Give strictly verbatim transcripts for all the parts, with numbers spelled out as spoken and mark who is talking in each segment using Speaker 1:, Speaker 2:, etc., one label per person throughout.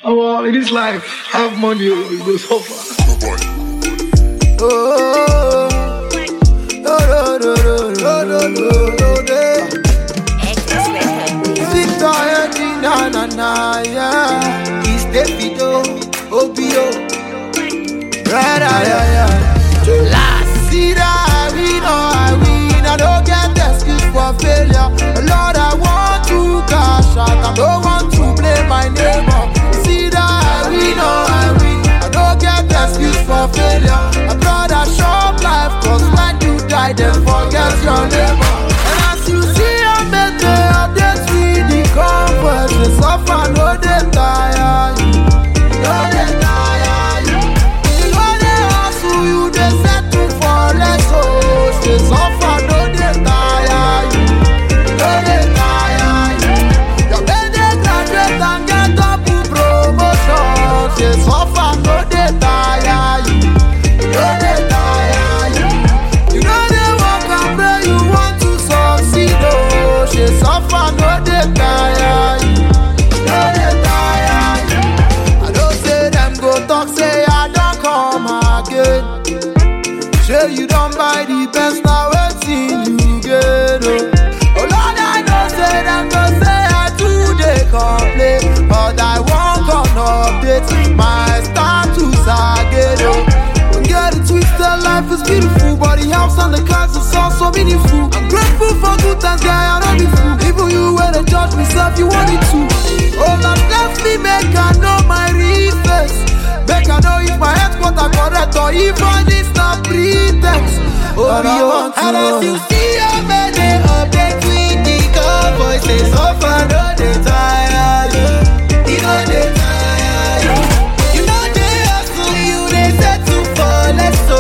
Speaker 1: Oh, well, in this life, have money, you go suffer.
Speaker 2: Oh, oh, oh, no, no, no, no, no, no, no. Victor, na na na, yeah. It's Davido, Obio, Rada, yeah, yeah. Last see that I win, oh, I win. I don't get excuse for failure. Lord, I want to cash out. I don't want to blame my neighbor. See that I win, oh, I win. I don't get excuse for failure. I brother shop life, cause when you die, then forget your neighbor. And as you see, I made the updates with the comfort. They suffer, no they tire you. No they tire you. You know they hustle you, they settle for less. So they suffer, no they tire you. No they tire you. You better graduate and get double promotion. They suffer, no they tire you. No they tire you. You know they work and pray, you want to succeed. Oh, they suffer, no they tire you. No they tire you. I don't say them go talk, say I don't come again. Sure you don't buy the best, now waiting you get. Oh, oh Lord, I know say them go say I do they complain, but I won't come update my status again. Oh, don't get it twisted, life is beautiful, but the house and the cars is also meaningful. I'm grateful for good times, guy, I don't be fool. Even you when they judge myself, you want it too. Oh, God bless me, make I know my real face. Make I know if my headquarter correct or even it's not pretext. Oh, yo, and as you see, I made the update with the call voices. So far, no, they tire you. You know they tire you. You know they hustle you, they settle for less. So,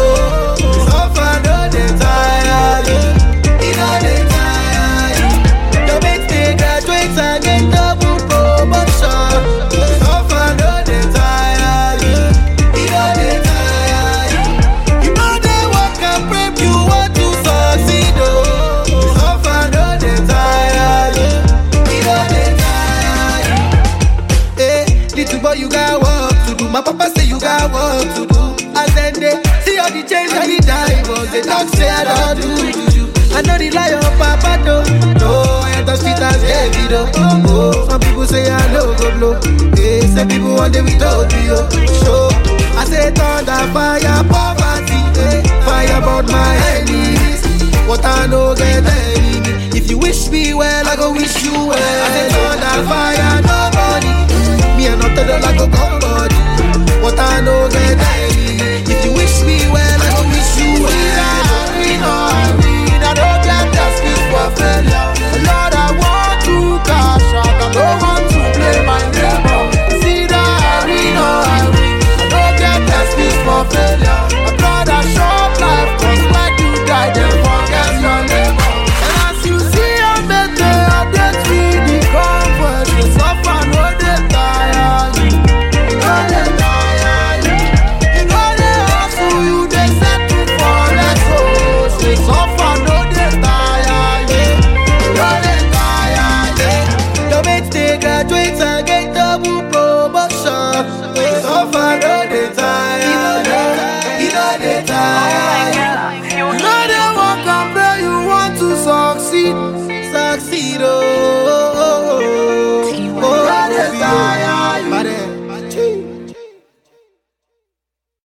Speaker 2: so far, no, they tire you. You know they tire you. Your mates, they graduate and get double promotion. So far, no, they tire you. You know they tire you. You know they work and pray, you want to succeed. Oh, so far, no, they tire you. You know they tire you. Hey, little boy, you got work to do. My papa say you got work to do. As then they see all the change and the divorce, they talk say I don't do juju. I know the lie of papa though. No, I enter street as heavy though. Oh, some people say I know go blow. Hey, some people want them without me, oh. Show. I say thunder, fire, poverty. Hey, fire about my enemies. What I know get enemy. If you wish me well, I go wish you well. I say thunder, fire, nobody. Me and not tell them I go come body. What I know get enemy. If you wish me well, I go wish you well. We know I win, I don't get excuse for failure. Lord, I want to cash out, I don't want to play my neighbor. See that I win, oh I win, I don't get excuse for failure. I brother short life, cause like you die, then forget your neighbor. And as you see, I made the update with the comfort. You suffer, no they tire you. No they tire you. You know they hustle you, they settle for less. So they suffer, no they tire you. No they tire you. Your mates they graduate and get double promotion. They suffer, no